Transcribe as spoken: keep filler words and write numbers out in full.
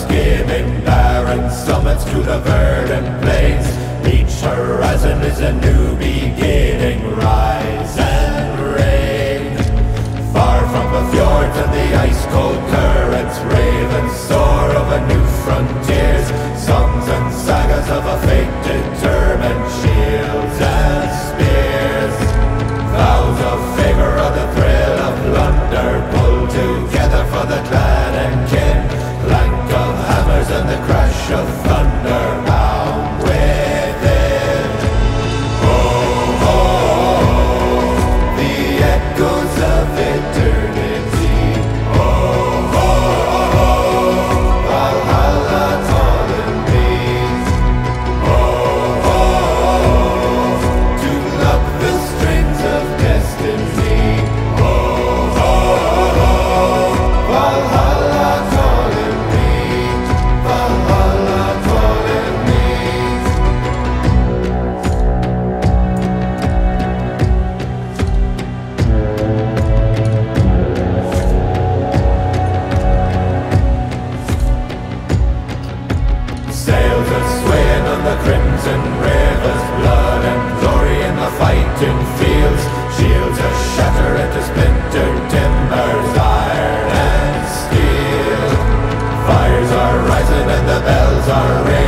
skimming barren summits to the verdant plains. Each horizon is a new beginning, rise and reign. Far from the fjords and the ice-cold currents, ravens soar over new frontiers. Songs and sagas of a fate determined, shields and spears. Vows of favor or the thrill of plunder, pulled together for the clan and kin. Clank of hammers and the crash of thunder, bound within. Oh, oh, the echoes of eternity. Oh, oh, oh, Valhalla calling me. Oh, oh, to love the strings of destiny. Oh, oh, oh, Valhalla calling me. Valhalla calling me. Sails are swaying on the crimson rivers, blood and glory in the fighting fields. Shields are shattered into splintered timbers, iron and steel. Fires are rising and the bells are ringing.